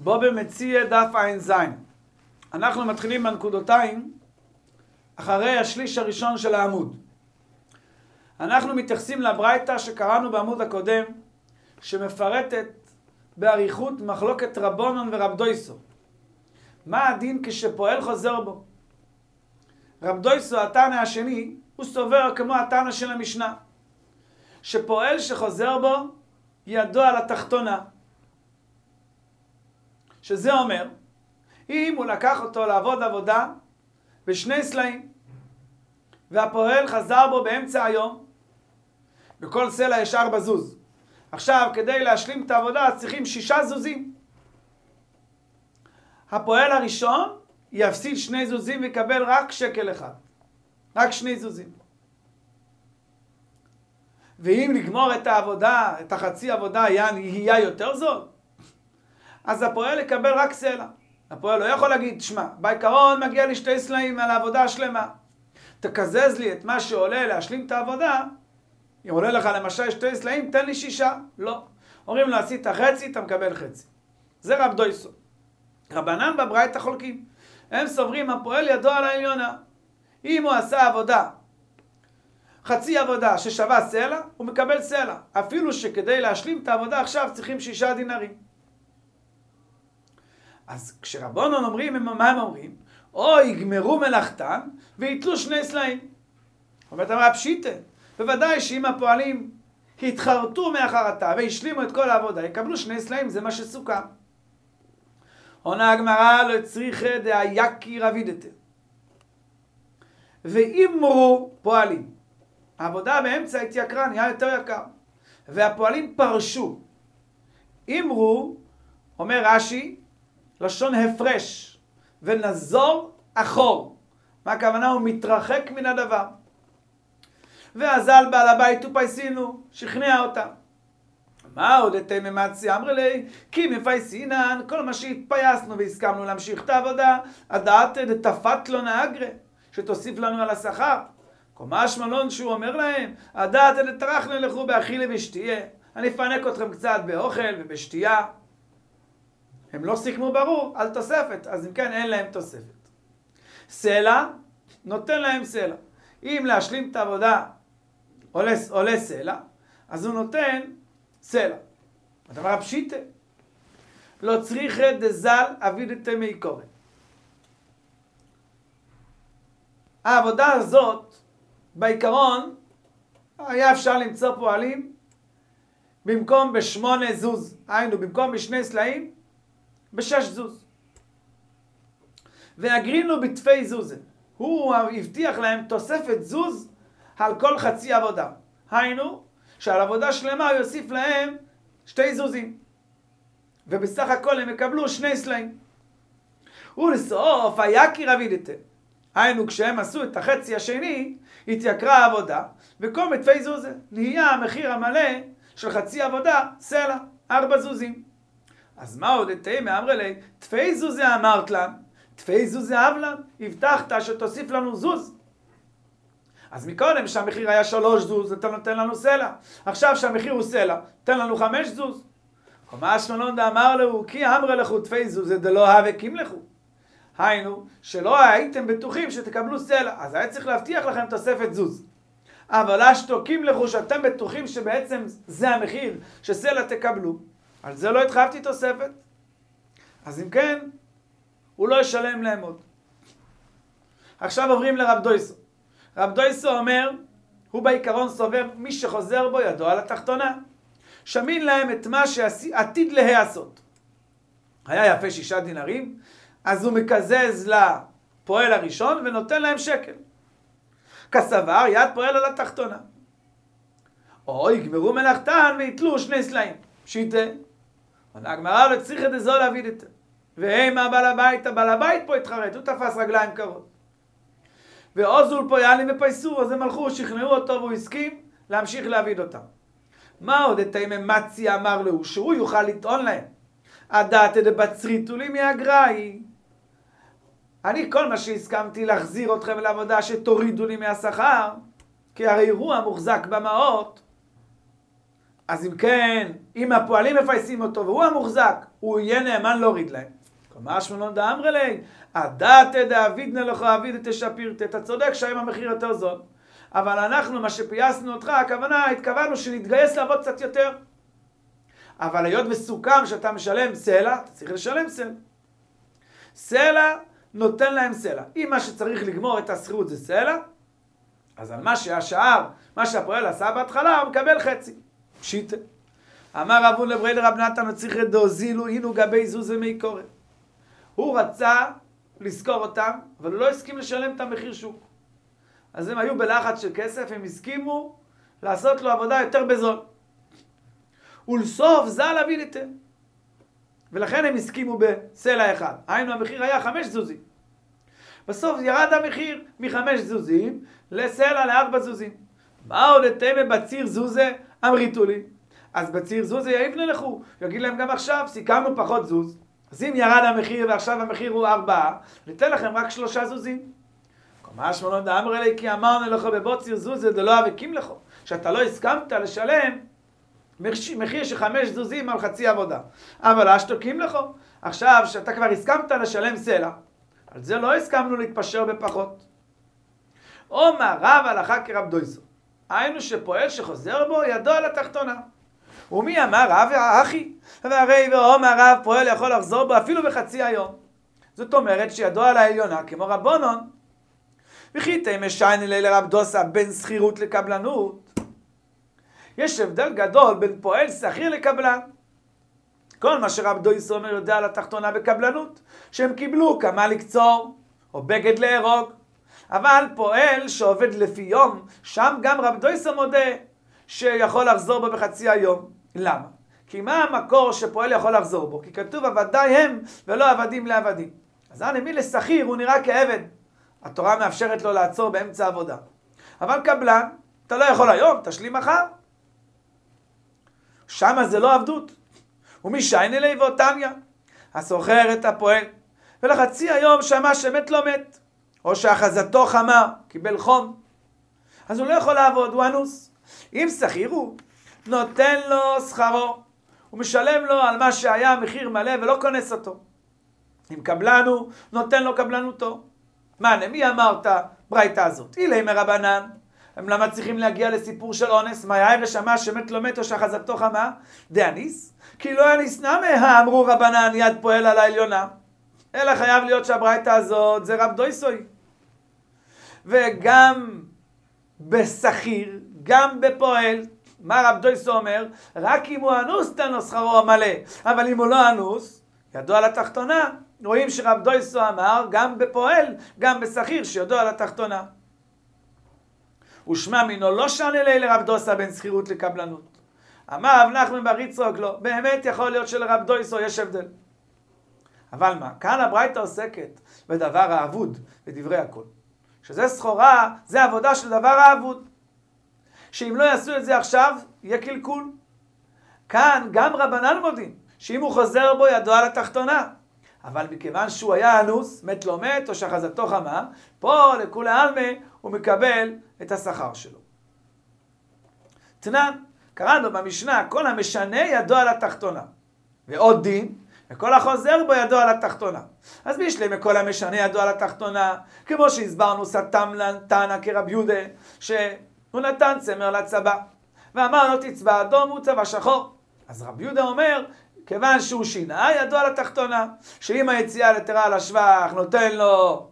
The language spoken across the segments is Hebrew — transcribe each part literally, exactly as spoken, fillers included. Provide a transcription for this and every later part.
בו במציע דף עין זין. אנחנו מתחילים בנקודותיים אחרי השליש הראשון של העמוד. אנחנו מתייחסים לברייתא שקראנו בעמוד הקודם, שמפרטת באריכות מחלוקת רבונון ורב דויסו. מה הדין כשפועל חוזר בו? רב דויסו, התנא השני, הוא סובר כמו התנא של המשנה, שפועל שחוזר בו ידו על התחתונה. שזה אומר, אם הוא לקח אותו לעבוד עבודה בשני סלעים, והפועל חזר בו באמצע היום, בכל סלע יש ארבע זוז. עכשיו, כדי להשלים את העבודה, צריכים שישה זוזים. הפועל הראשון יפסיד שני זוזים ויקבל רק שקל אחד. רק שני זוזים. ואם לגמור את העבודה, את החצי עבודה, יהיה יותר זול, אז הפועל יקבל רק סלע. הפועל לא יכול להגיד, שמע, בעיקרון מגיע לי שתי סלעים על העבודה השלמה. תקזז לי את מה שעולה להשלים את העבודה. אם עולה לך למשל שתי סלעים, תן לי שישה. לא. אומרים לו, עשית חצי, אתה מקבל חצי. זה רב דויסו. רבנן בברייתא חולקים. הם סוברים, הפועל ידו על העליונה. אם הוא עשה עבודה, חצי עבודה ששווה סלע, הוא מקבל סלע. אפילו שכדי להשלים את העבודה עכשיו צריכים שישה דינרים. אז כשרבונון אומרים, מה הם אומרים? או יגמרו מלאכתן ויתלו שני סלעים. אומרת אמרה פשיטה. בוודאי שאם הפועלים התחרטו מהחרטה והשלימו את כל העבודה, יקבלו שני סלעים, זה מה שסוכם. עונה הגמרא לא צריכה דאייקיר אבידתא. ואמרו פועלים. העבודה באמצע התייקרה, נהיה יותר יקר. והפועלים פרשו. אמרו, אומר רש"י, לשון הפרש, ונזור אחור. מה הכוונה? הוא מתרחק מן הדבר. ואזל בעל הבית ופייסינו, שכנע אותם. מה עוד את ממציא? אמר לי, כי מפייסינן, כל מה שהתפייסנו והסכמנו להמשיך את העבודה, הדעת דתפת לו נאגרה, שתוסיף לנו על השכר. קומה שמלון שהוא אומר להם, הדעת דתרח נלכו באכילה ושתייה, אני אפנק אתכם קצת באוכל ובשתייה. הם לא סיכמו ברור על תוספת, אז אם כן אין להם תוספת. סלע, נותן להם סלע. אם להשלים את העבודה עולה, עולה סלע, אז הוא נותן סלע. הדבר הפשיטה. לא צריכה דזל אבידתא מעיקורא. העבודה הזאת, בעיקרון, היה אפשר למצוא פועלים במקום בשמונה זוז. היינו, במקום בשני סלעים, בשש זוז. והגרינו בתפי זוזה. הוא הבטיח להם תוספת זוז על כל חצי עבודה. היינו, שעל עבודה שלמה הוא יוסיף להם שתי זוזים. ובסך הכל הם יקבלו שני סלעים. ולסוף היקיר אבידתא. היינו, כשהם עשו את החצי השני, התייקרה העבודה, וכל מתפי זוזה. נהיה המחיר המלא של חצי עבודה, סלע, ארבע זוזים. אז מה עוד את תאי מאמרי לי? תפי זוזה אמרת להם, תפי זוזה אב להם, הבטחת שתוסיף לנו זוז. אז מקודם שהמחיר היה שלוש זוז, אתה נותן לנו סלע. עכשיו שהמחיר הוא סלע, תן לנו חמש זוז. קומה שמלון דאמר לו, כי אמרי לכו תפי זוזה דלא הווקים לכו. היינו, שלא הייתם בטוחים שתקבלו סלע, אז היה צריך להבטיח לכם תוספת זוז. אבל אשתוקים לכו שאתם בטוחים שבעצם זה המחיר שסלע תקבלו. על זה לא התחייבתי תוספת. אז אם כן, הוא לא ישלם להם עוד. עכשיו עוברים לרב דויסו. רב דויסו אומר, הוא בעיקרון סובר, מי שחוזר בו ידו על התחתונה. שמין להם את מה שעתיד להיעשות. היה יפה שישה דינרים, אז הוא מקזז לפועל הראשון ונותן להם שקל. כסבר יד פועל על התחתונה. או יגמרו מלאכתן ויתלו שני סלעים. פשיטה. הגמרא לא צריכה דזול אבידתא. והם הבעל הבית, הבעל הבית פה התחרט, הוא תפס רגליים קרות. ועוזול פה יעלים ופייסו, אז הם הלכו, שכנעו אותו והוא הסכים להמשיך להעביד אותם. מה עוד את ממציא אמר לו, שהוא יוכל לטעון להם. הדעת דבצריתו לי מהגראי. אני כל מה שהסכמתי להחזיר אתכם לעבודה שתורידו לי מהשכר, כי הרי הוא המוחזק במעות. אז אם כן, אם הפועלים מפייסים אותו והוא המוחזק, הוא יהיה נאמן להוריד להם. כלומר, שמונון דאמרי לי, הדעת דאבידנה לך אביד תשפירתה, אתה צודק שהיום המחיר יותר זול, אבל אנחנו, מה שפייסנו אותך, הכוונה, התכוונו שנתגייס לעבוד קצת יותר. אבל היות וסוכם שאתה משלם סלע, אתה צריך לשלם סלע. סלע נותן להם סלע. אם מה שצריך לגמור את השכירות זה סלע, אז על מה שהשאר, מה שהפועל עשה בהתחלה, הוא מקבל חצי. פשיטה. אמר רבון לברי לרב נתן, צריך דאוזילו, הנו גבי זוזי מי קורא. הוא רצה לזכור אותם, אבל הוא לא הסכים לשלם את המחיר שוק. אז הם היו בלחץ של כסף, הם הסכימו לעשות לו עבודה יותר בזול. ולסוף זל אביליתם. ולכן הם הסכימו בסלע אחד. היינו, המחיר היה חמש זוזים. בסוף ירד המחיר מחמש זוזים לסלע לארבע זוזים. מה עוד אתם בציר זוזה? אמריתו לי. אז בציר זוזה יעיבנו לכו. יגיד להם גם עכשיו, סיכמנו פחות זוז. אז אם ירד המחיר ועכשיו המחיר הוא ארבעה, ניתן לכם רק שלושה זוזים. כלומר, שמונון דאמרי לי, כי אמרנו לך בבוציר זוזה, דלא אבקים לכו. שאתה לא הסכמת לשלם מחיר של חמש זוזים על חצי עבודה. אבל אשתוקים לכו. עכשיו, שאתה כבר הסכמת לשלם סלע, על זה לא הסכמנו להתפשר בפחות. אומר רב הלכה כרב דויסו. היינו שפועל שחוזר בו ידו על התחתונה. ומי אמר רב האחי? והרי ואומר רב פועל יכול לחזור בו אפילו בחצי היום. זאת אומרת שידו על העליונה כמו רבונון. וכי תמשייני לי לרב דוסה בין שכירות לקבלנות. יש הבדל גדול בין פועל שכיר לקבלן. כל מה שרב דויסו אומר יודע על התחתונה בקבלנות, שהם קיבלו כמה לקצור, או בגד להרוג. אבל פועל שעובד לפי יום, שם גם רב דויסו מודה שיכול לחזור בו בחצי היום. למה? כי מה המקור שפועל יכול לחזור בו? כי כתוב עבדי הם ולא עבדים לעבדים. אז אני מי לשכיר הוא נראה כעבד. התורה מאפשרת לו לעצור באמצע עבודה. אבל קבלן, אתה לא יכול היום, תשלים מחר. שמה זה לא עבדות. ומי שייני לי ואותניה, הסוחר את הפועל, ולחצי היום שמה שמת לא מת, או שאחזתו חמה, קיבל חום, אז הוא לא יכול לעבוד, הוא אנוס. אם שכיר הוא, נותן לו שכרו, הוא משלם לו על מה שהיה מחיר מלא ולא כונס אותו. אם קבלן הוא, נותן לו קבלנותו. מה, למי אמרת ברייתא הזאת? אילי מרבנן. הם למה צריכים להגיע לסיפור של אונס? מה יאיר שמה שמת לא מת או שאחזתו חמה? דאניס? כי לא אניס נמה, אמרו רבנן יד פועל על העליונה. אלא חייב להיות שהברייתא הזאת זה רב דויסוי. וגם בשכיר, גם בפועל, מה רב דויסו אומר? רק אם הוא אנוס תנו שכרו המלא. אבל אם הוא לא אנוס, ידוע על התחתונה. רואים שרב דויסו אמר גם בפועל, גם בשכיר שידוע על התחתונה. ושמע מינו לא שנה לי לרב דוסה בין שכירות לקבלנות. אמר רב נחמן בר יצחק לא, באמת יכול להיות שלרב דויסו יש הבדל. אבל מה? כאן הברייתא עוסקת בדבר האבוד, בדברי הכל. שזה סחורה, זה עבודה של דבר האבוד. שאם לא יעשו את זה עכשיו, יהיה קלקול. כאן גם רבנן מודים, שאם הוא חוזר בו ידוע על התחתונה. אבל מכיוון שהוא היה אנוס, מת לא מת, או שאחזתו חמה, פה לכולי עלמא הוא מקבל את השכר שלו. תנן, קראנו במשנה, כל המשנה ידוע על התחתונה. ועוד דין, וכל החוזר בו ידוע על התחתונה. אז בישלם כל המשנה ידוע על התחתונה, כמו שהסברנו סתם תנא כרב יהודה, שהוא נתן צמר לצבא, ואמר לו תצבע אדום הוא צבע שחור. אז רב יהודה אומר, כיוון שהוא שינה, ידוע על התחתונה, שאם היציאה לתרה על השבח נותן לו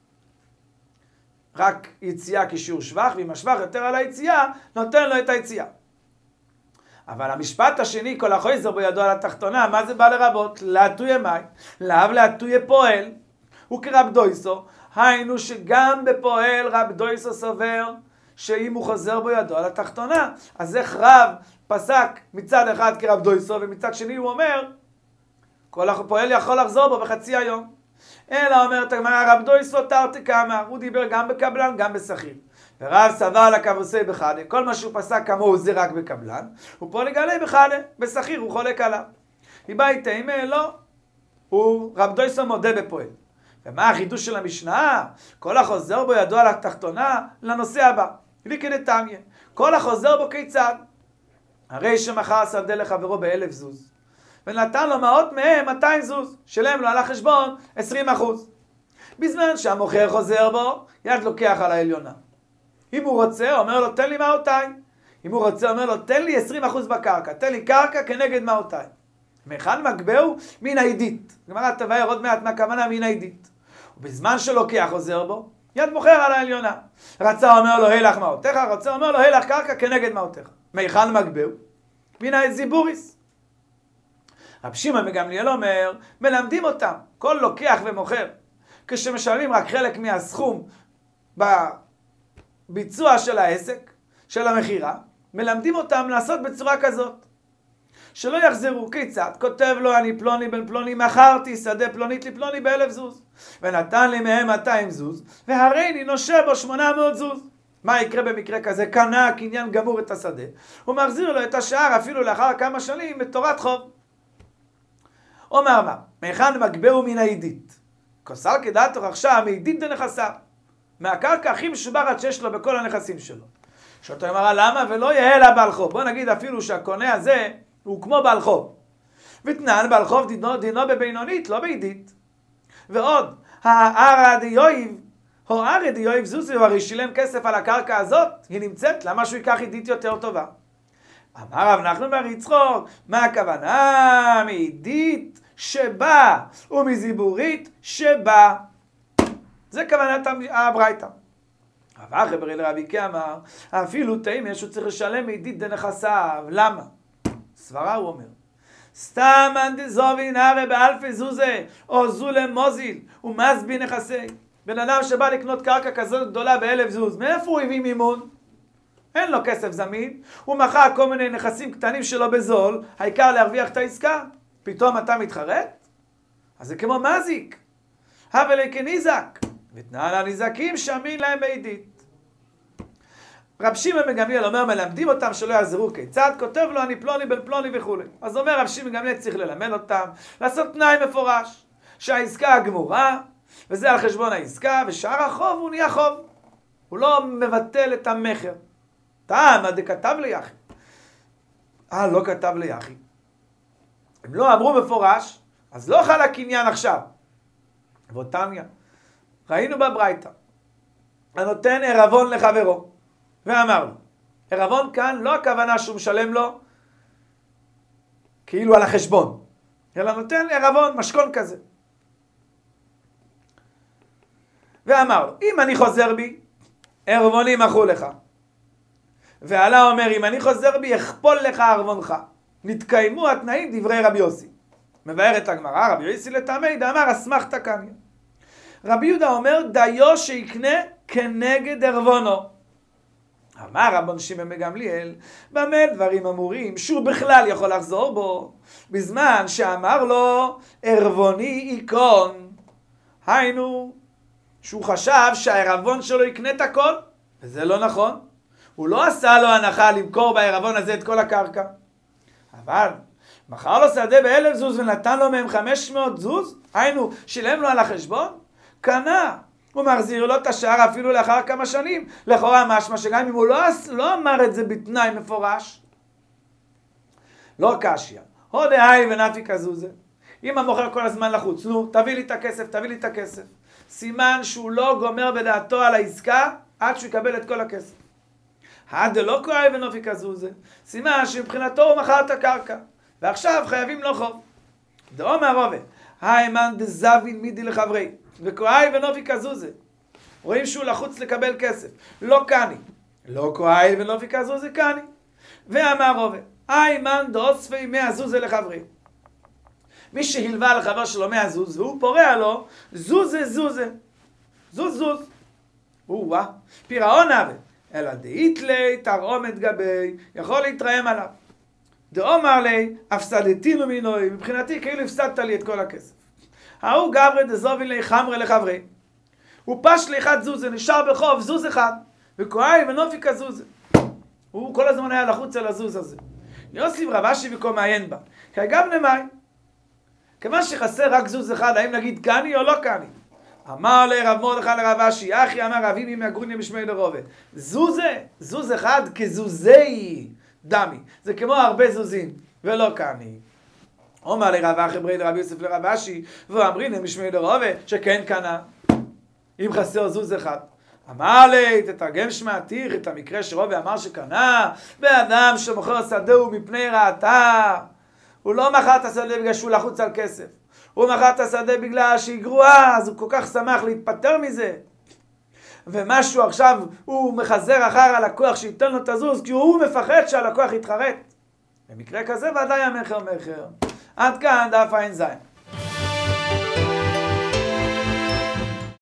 רק יציאה כשיעור שבח, ואם השבח יותר על היציאה, נותן לו את היציאה. אבל המשפט השני, כל החוזר בו ידוע על התחתונה, מה זה בא לרבות? להטויה מאי, לאו להטויה פועל, הוא כרב דויסו, היינו שגם בפועל רב דויסו סובר, שאם הוא חוזר בו ידוע על התחתונה. אז איך רב פסק מצד אחד כרב דויסו, ומצד שני הוא אומר, כל הפועל יכול לחזור בו בחצי היום. אלא אומרת הגמרא, רב דויסו תרתי כאמר, הוא דיבר גם בקבלן, גם בשכיר. ורב סבר לקבוסי בחדה, כל מה שהוא פסק כמוהו זה רק בקבלן, הוא פה לגלה בחדה, בשכיר הוא חולק עליו. מבית תימה לא, הוא רב דויסו מודה בפועל. ומה החידוש של המשנה? כל החוזר בו ידוע על התחתונה לנושא הבא. כל החוזר בו כיצד? הרי שמכר שדה לחברו באלף זוז, ונתן לו מאות מהם מאתיים זוז, שלם לו על החשבון עשרים אחוז. בזמן שהמוכר חוזר בו, יד לוקח על העליונה. אם הוא רוצה, אומר לו, תן לי מאותיי. אם הוא רוצה, אומר לו, תן לי עשרים אחוז בקרקע, תן לי קרקע כנגד מאותיי. מהיכן מגבהו? מן העידית. גמרא תבאר עוד מעט מה הכוונה מן העידית. ובזמן שלוקח חוזר בו, יד מוכר על העליונה. רצה אומר לו, הילך מאותיך, רצה אומר לו, הילך קרקע כנגד מאותיך. מהיכן מגבהו? מן הזיבוריס. רב שמעון בן גמליאל אומר, מלמדים אותם, כל לוקח ומוכר, כשמשלמים רק חלק מהסכום בביצוע של העסק, של המחירה, מלמדים אותם לעשות בצורה כזאת. שלא יחזרו, כיצד? כותב לו, אני פלוני בן פלוני, מכרתי שדה פלונית לפלוני באלף זוז, ונתן לי מהם מאתיים זוז, והריני נושה בו שמונה מאות זוז. מה יקרה במקרה כזה? קנה קניין גמור את השדה, הוא מחזיר לו את השאר אפילו לאחר כמה שנים בתורת חוב. אומר מה? מהיכן מגבהו מן העידית? כוסל כדעתו עכשיו מעידית דנכסיו, מהקרקע הכי משוברת שיש לו בכל הנכסים שלו. שאתה אומר, למה? ולא יהיה לה בעל חוב. בוא נגיד אפילו שהקונה הזה הוא כמו בעל חוב. ותנן בעל חוב דינו, דינו בבינונית, לא בעידית. ועוד, הערא דיואיב, או ערא דיואיב זוזי, הוא הרי שילם כסף על הקרקע הזאת, היא נמצאת, למה שהוא ייקח עידית יותר טובה? אמר רב נחמן בר יצחוק, מה הכוונה? מעידית שבא, ומזיבורית שבא. זה כוונת הברייתא. רב אחי בר אל רבי אמר, אפילו תימא שהוא צריך לשלם מעידית דנכסיו. למה? סברה הוא אומר, סתם אנדזובין הרי באלפי זוזה, או זולה מוזיל, ומזבי נכסי. בן אדם שבא לקנות קרקע כזאת גדולה באלף זוז, מאיפה הוא הביא מימון? אין לו כסף זמין, הוא מכר כל מיני נכסים קטנים שלו בזול, העיקר להרוויח את העסקה. פתאום אתה מתחרט? אז זה כמו מזיק. אבל כניזק, ותנן הנזקים שמין להם בעידית. רב שמעון בן גמליאל אומר, מלמדים אותם שלא יחזרו, כיצד? כותב לו, אני פלוני בן פלוני וכו'. אז אומר רב שמעון בן גמליאל, צריך ללמד אותם, לעשות תנאי מפורש, שהעסקה הגמורה, וזה על חשבון העסקה, ושאר החוב הוא נהיה חוב. הוא לא מבטל את המחר. טעם, מה דכתב ליחי? אה, לא כתב ליחי. הם לא אמרו מפורש, אז לא חל הקניין עכשיו. ואותניה, ראינו בברייתא, הנותן ערבון לחברו, ואמר לו, ערבון כאן לא הכוונה שהוא משלם לו כאילו על החשבון, אלא נותן ערבון, משכון כזה. ואמר לו, אם אני חוזר בי, ערבוני מחו לך. ועלה אומר, אם אני חוזר בי, אכפול לך ערבונך. נתקיימו התנאים דברי רבי יוסי. מבארת הגמרא, רבי יוסי לתמי, דאמר, אסמכתא קניא. רבי יהודה אומר, דיו שיקנה כנגד ערבונו. אמר רבן שמעון בן גמליאל, במה דברים אמורים שהוא בכלל יכול לחזור בו, בזמן שאמר לו, ערבוני יקון. היינו, שהוא חשב שהערבון שלו יקנה את הכל, וזה לא נכון. הוא לא עשה לו הנחה למכור בערבון הזה את כל הקרקע. אבל מכר לו שדה באלף זוז ונתן לו מהם חמש מאות זוז, היינו, שילם לו על החשבון, קנה. הוא מחזיר לו את השאר אפילו לאחר כמה שנים. לכאורה משמע שגם אם הוא לא, לא אמר את זה בתנאי מפורש, לא קשיא. עוד היי ונפיק הזוזה. אם המוכר כל הזמן לחוץ, נו, תביא לי את הכסף, תביא לי את הכסף. סימן שהוא לא גומר בדעתו על העסקה עד שהוא יקבל את כל הכסף. עד לא כואב ונופיק הזוזה. סימן שמבחינתו הוא מכר את הקרקע. ועכשיו חייבים לו חוב. דאמר רבי, היימן דזבין מידי לחברי. וכואב ונופיק הזוזה. רואים שהוא לחוץ לקבל כסף. לא קני. לא כואב ונופיק הזוזה קני. ואמר רבי, היימן דאוספי מאה זוזה לחברי. מי שהלווה לחבר שלו מאה זוז, והוא פורע לו, זוזה זוזה. זוז זוז. הוא וואה. פירעון אבד. אלא דאית לי תרעומת גבי, יכול להתרעם עליו. דאמר לי, הפסדתינו מינוי, מבחינתי כאילו הפסדת לי את כל הכסף. ההוא גברי דזובין לי חמרי לחברי. הוא פש לי אחד זוזה, נשאר בחוב זוז אחד, וכואי ונופיק הזוזה. הוא כל הזמן היה לחוץ על הזוז הזה. יוסיף רב אשי וכה מעיין בה. כגב נמי, כיוון שחסר רק זוז אחד, האם נגיד קני או לא קני? אמר לרב מרדכי לרב אשי, אחי אמר רבי מי מהגרוניה בשמי דרובה. זוזה, זוז אחד כזוזי דמי. זה כמו הרבה זוזים, ולא קני. אומר לרב אחי ברי לרבי יוסף לרב אשי, ואמרין למשמי לרובה, שכן קנה. אם חסר זוז אחד. אמר לי, תתרגם שמעתיך את המקרה שרובה אמר שקנה, באדם שמוכר שדה הוא מפני רעתה. הוא לא מכר את השדה בגלל שהוא לחוץ על כסף. הוא מכר את השדה בגלל שהיא גרועה, אז הוא כל כך שמח להתפטר מזה. ומשהו עכשיו, הוא מחזר אחר הלקוח שייתן לו את הזוז, כי הוא מפחד שהלקוח יתחרט. במקרה כזה ודאי המחר מחר. עד כאן דף עין זין.